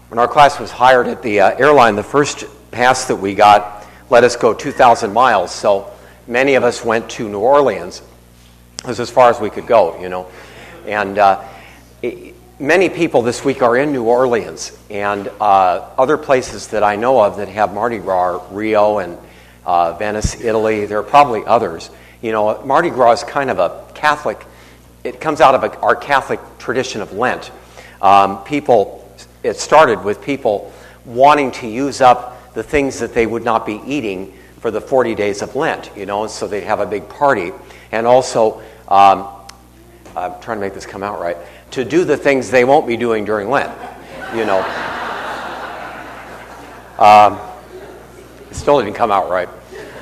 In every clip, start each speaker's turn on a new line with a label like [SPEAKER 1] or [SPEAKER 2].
[SPEAKER 1] When our class was hired at the airline, the first pass that we got let us go 2,000 miles. So many of us went to New Orleans. It was as far as we could go, you know. And many people this week are in New Orleans. And other places that I know of that have Mardi Gras are Rio and Venice, Italy. There are probably others. You know, Mardi Gras is kind of a Catholic, it comes out of our Catholic tradition of Lent. It started with people wanting to use up the things that they would not be eating for the 40 days of Lent, you know, so they'd have a big party. And also, I'm trying to make this come out right, to do the things they won't be doing during Lent, you know. It still didn't come out right.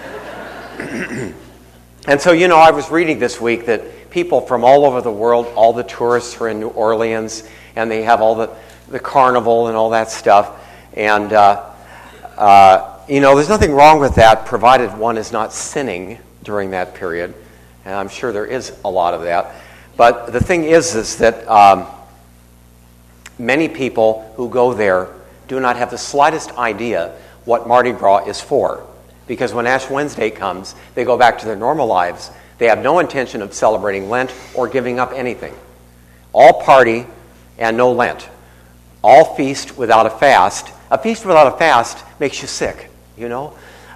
[SPEAKER 1] And so, you know, I was reading this week that people from all over the world, all the tourists are in New Orleans, and they have all the carnival and all that stuff. And, you know, there's nothing wrong with that, provided one is not sinning during that period. And I'm sure there is a lot of that. But the thing is that many people who go there do not have the slightest idea what Mardi Gras is for. Because when Ash Wednesday comes, they go back to their normal lives. They have no intention of celebrating Lent or giving up anything. All party and no Lent. All feast without a fast. A feast without a fast makes you sick, you know.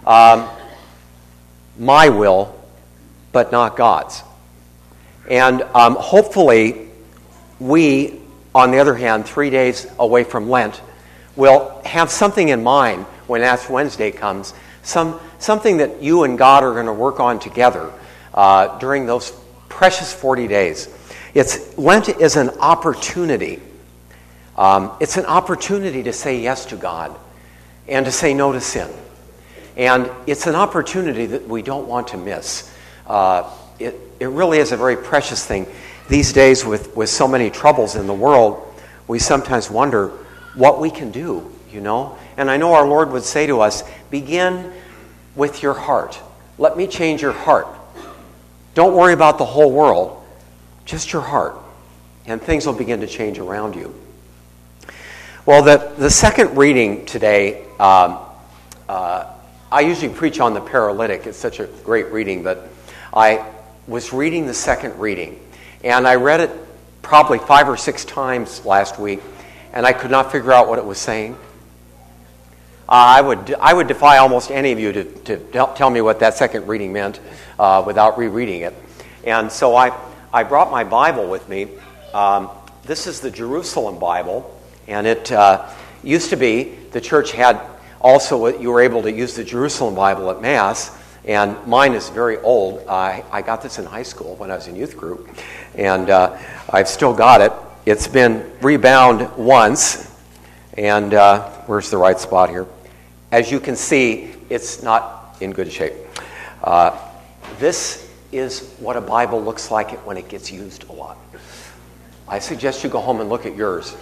[SPEAKER 1] My will, but not God's. And hopefully we, on the other hand, 3 days away from Lent, will have something in mind when Ash Wednesday comes, something that you and God are going to work on together during those precious 40 days. Lent is an opportunity. It's an opportunity to say yes to God and to say no to sin. And it's an opportunity that we don't want to miss. It really is a very precious thing. These days, with so many troubles in the world, we sometimes wonder what we can do, you know. And I know our Lord would say to us, begin with your heart. Let me change your heart. Don't worry about the whole world, just your heart. And things will begin to change around you. Well, the second reading today, I usually preach on the paralytic. It's such a great reading, but I was reading the second reading. And I read it probably 5 or 6 times last week, and I could not figure out what it was saying. I would defy almost any of you to tell me what that second reading meant without rereading it. And so I brought my Bible with me. This is the Jerusalem Bible, and it used to be the church had also, you were able to use the Jerusalem Bible at Mass, and mine is very old. I got this in high school when I was in youth group, and I've still got it. It's been rebound once, and where's the right spot here? As you can see, it's not in good shape. This is what a Bible looks like when it gets used a lot. I suggest you go home and look at yours.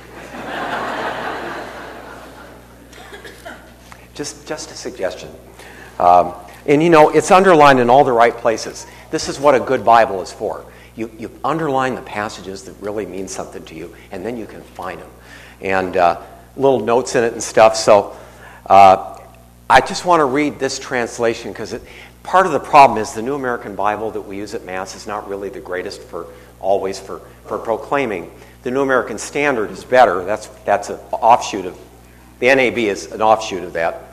[SPEAKER 1] Just a suggestion. And you know, it's underlined in all the right places. This is what a good Bible is for. You underline the passages that really mean something to you, and then you can find them. And little notes in it and stuff. So I just want to read this translation because part of the problem is the New American Bible that we use at Mass is not really the greatest for proclaiming. The New American Standard is better. That's an offshoot of the NAB is an offshoot of that.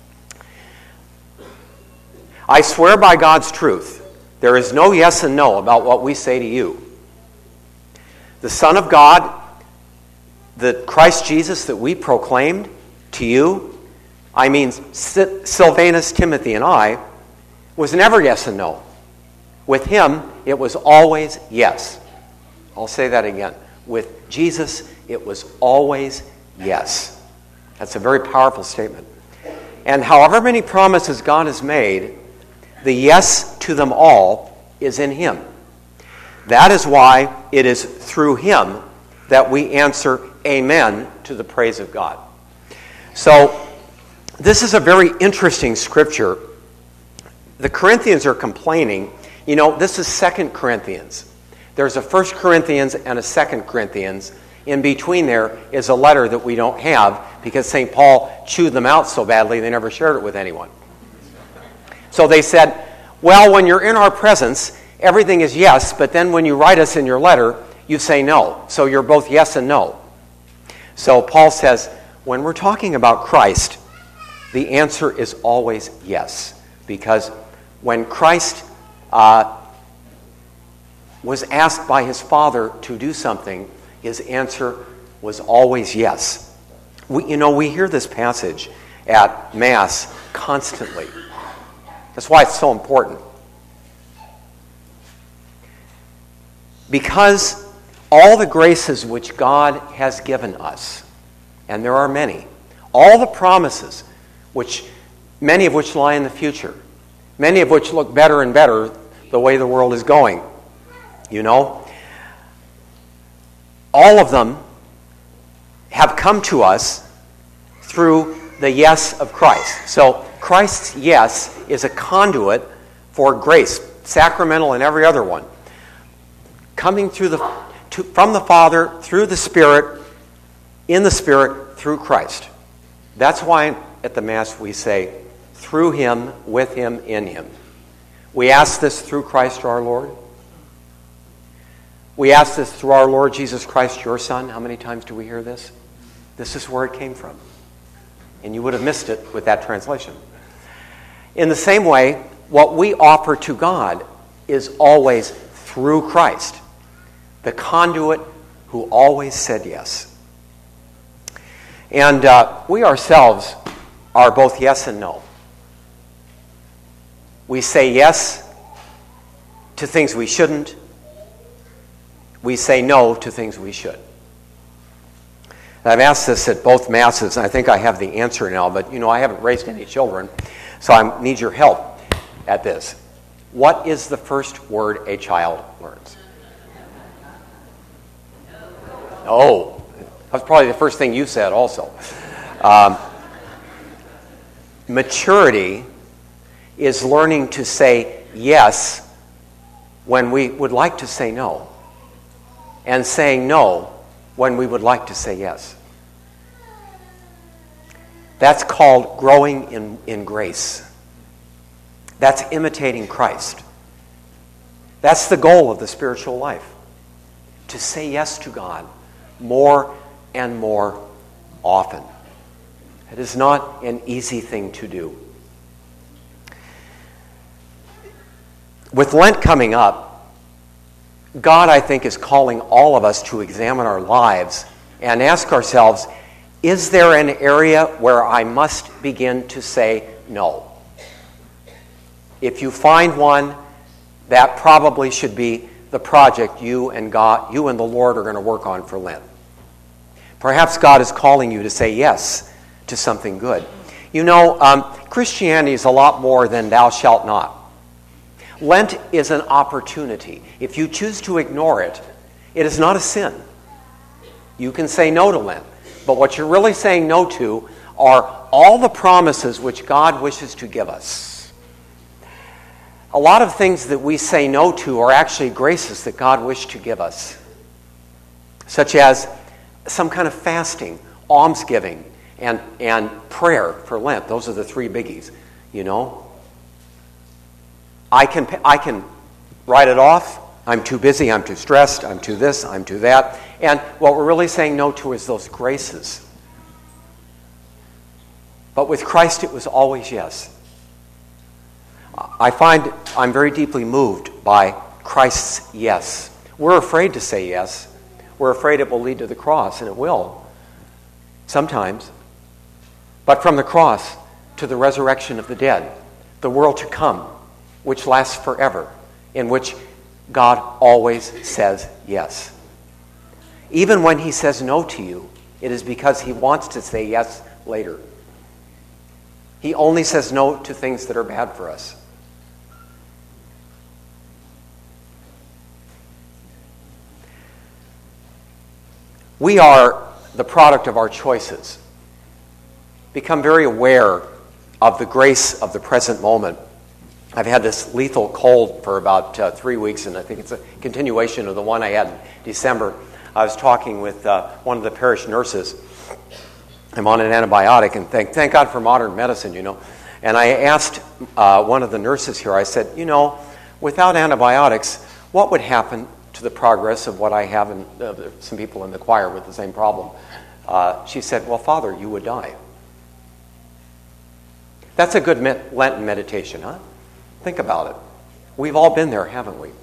[SPEAKER 1] I swear by God's truth, there is no yes and no about what we say to you. The Son of God, the Christ Jesus that we proclaimed to you, I mean Silvanus, Timothy, and I, was never yes and no. With him, it was always yes. I'll say that again. With Jesus, it was always yes. That's a very powerful statement. And however many promises God has made, the yes to them all is in him. That is why it is through him that we answer amen to the praise of God. So, this is a very interesting scripture. The Corinthians are complaining. You know, this is 2 Corinthians. There's a 1 Corinthians and a 2 Corinthians. In between there is a letter that we don't have, because St. Paul chewed them out so badly they never shared it with anyone. So they said, well, when you're in our presence, everything is yes, but then when you write us in your letter, you say no. So you're both yes and no. So Paul says, when we're talking about Christ, the answer is always yes. Because when Christ was asked by his Father to do something, his answer was always yes. We hear this passage at Mass constantly. That's why it's so important. Because all the graces which God has given us, and there are many, all the promises, many of which lie in the future, many of which look better and better the way the world is going, all of them have come to us through the yes of Christ. So Christ's yes is a conduit for grace, sacramental and every other one, coming from the Father, through the Spirit, in the Spirit, through Christ. That's why at the Mass we say, through Him, with Him, in Him. We ask this through Christ our Lord. We ask this through our Lord Jesus Christ, your Son. How many times do we hear this? This is where it came from. And you would have missed it with that translation. In the same way, what we offer to God is always through Christ, the conduit who always said yes. And we ourselves are both yes and no. We say yes to things we shouldn't. We say no to things we should. And I've asked this at both Masses, and I think I have the answer now, but I haven't raised any children, so I need your help at this. What is the first word a child learns? Oh, that's probably the first thing you said also. Maturity is learning to say yes when we would like to say no, and saying no when we would like to say yes. That's called growing in grace. That's imitating Christ. That's the goal of the spiritual life, to say yes to God more and more often. It is not an easy thing to do. With Lent coming up, God, I think, is calling all of us to examine our lives and ask ourselves, is there an area where I must begin to say no? If you find one, that probably should be the project you and the Lord are going to work on for Lent. Perhaps God is calling you to say yes to something good. Christianity is a lot more than thou shalt not. Lent is an opportunity. If you choose to ignore it, it is not a sin. You can say no to Lent. But what you're really saying no to are all the promises which God wishes to give us. A lot of things that we say no to are actually graces that God wished to give us, such as some kind of fasting, almsgiving, and prayer for Lent. Those are the three biggies, I can write it off. I'm too busy, I'm too stressed, I'm too this, I'm too that. And what we're really saying no to is those graces. But with Christ, it was always yes. I find I'm very deeply moved by Christ's yes. We're afraid to say yes. We're afraid it will lead to the cross, and it will, sometimes. But from the cross to the resurrection of the dead, the world to come, which lasts forever, in which God always says yes. Even when He says no to you, it is because He wants to say yes later. He only says no to things that are bad for us. We are the product of our choices. Become very aware of the grace of the present moment. I've had this lethal cold for about 3 weeks, and I think it's a continuation of the one I had in December. I was talking with one of the parish nurses, I'm on an antibiotic, and thank God for modern medicine, And I asked one of the nurses here, I said, without antibiotics, what would happen to the progress of what I have, and some people in the choir with the same problem? She said, well, Father, you would die. That's a good Lenten meditation, huh? Think about it. We've all been there, haven't we?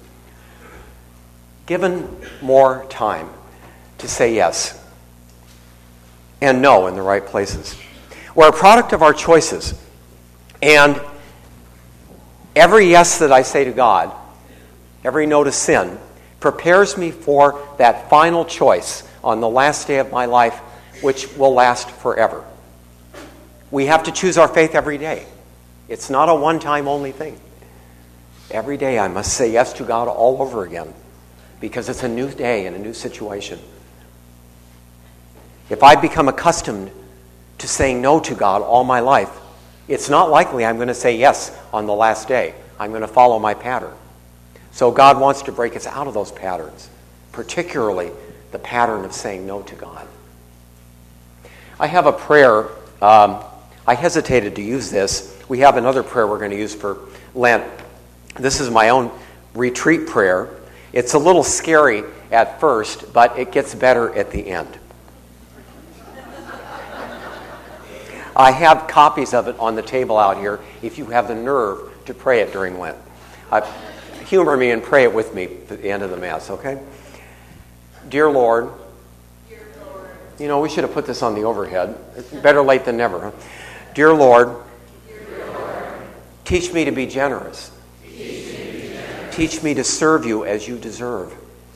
[SPEAKER 1] Given more time to say yes and no in the right places. We're a product of our choices. And every yes that I say to God, every no to sin, prepares me for that final choice on the last day of my life, which will last forever. We have to choose our faith every day. It's not a one-time only thing. Every day I must say yes to God all over again, because it's a new day and a new situation. If I become accustomed to saying no to God all my life, it's not likely I'm going to say yes on the last day. I'm going to follow my pattern. So God wants to break us out of those patterns, particularly the pattern of saying no to God. I have a prayer. I hesitated to use this. We have another prayer we're going to use for Lent. This is my own retreat prayer. It's a little scary at first, but it gets better at the end. I have copies of it on the table out here if you have the nerve to pray it during Lent. Humor me and pray it with me at the end of the Mass, okay? Dear Lord, we should have put this on the overhead. Better late than never, huh? Dear Lord, teach me to be generous. Teach me to serve you as you deserve.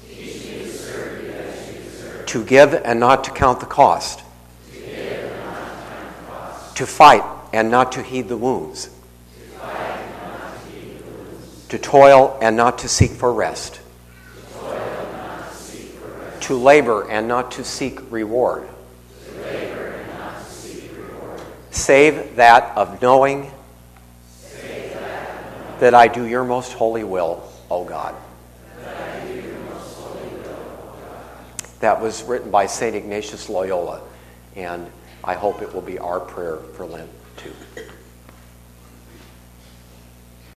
[SPEAKER 1] To give and not to count the cost. To fight and not to heed the wounds. To toil and not to seek for rest. To labor and not to seek reward. Save that of knowing that I do your most holy will, O God. That was written by St. Ignatius Loyola, and I hope it will be our prayer for Lent too.